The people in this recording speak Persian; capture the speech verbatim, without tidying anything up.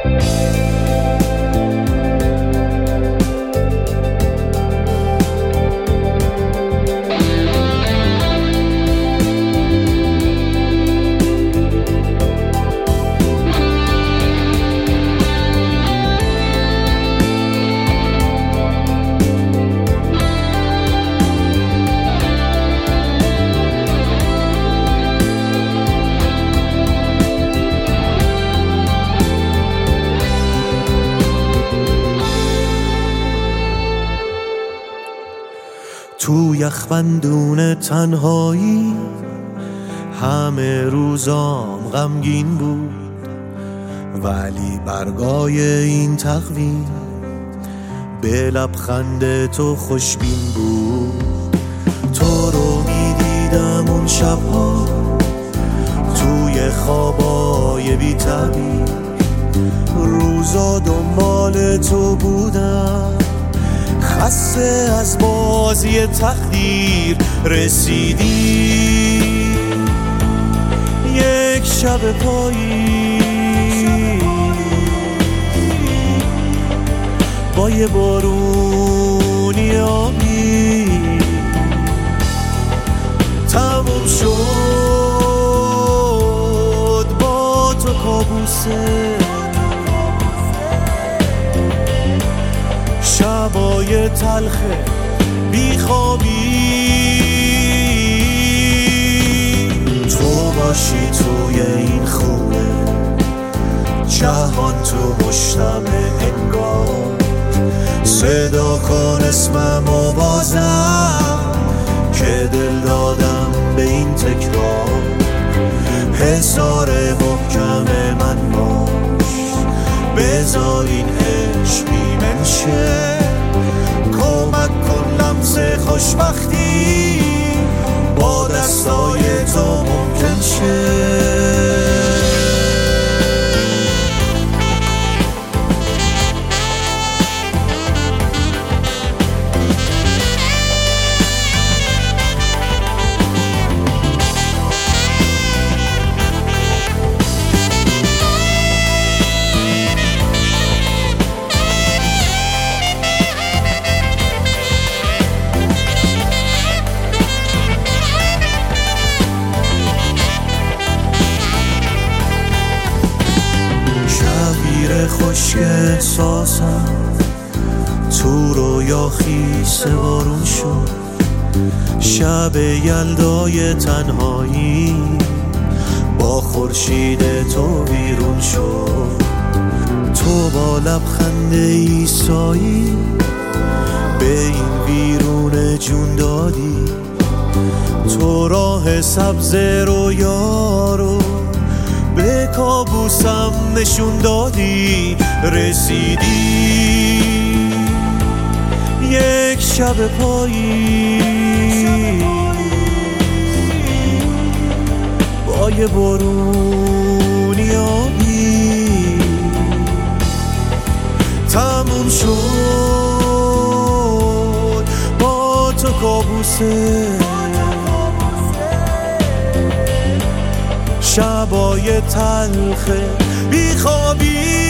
تو یخبندون تنهایی همه روزام غمگین بود، ولی برگای این تقویم به لبخند تو خوشبین بود. تو رو میدیدم اون شبها توی خوابای بی تعبیر، روزا دنبال تو بودم خسته از بازی تقدیر. رسیدی یک شب پایی با یه بارونی آبی، تموم شد با تو کابوسه شبای تلخ بیخوابی. تو باشی توی این خونه، جهان تو مشتمه انگار، صدا کن اسمم و بازم که دل دادم به این تکرار. حصار محکم من باش، بذار این عشق بیمن شه، کمک کن لمس خوشبختی با دستای تو ممکن شه. خشک احساسم تو رویا خیس بارون شد، شب یلدای تنهایی با خورشید تو بیرون شد. تو با لبخند عیسایی به این بیرون جون دادی، تو راه سبز رویا رو به کابوسم نشون دادی. رسیدی یک شب پایی با یه بارونی آبی، تموم شد با تو کابوسه شبای تلخ بیخوابی.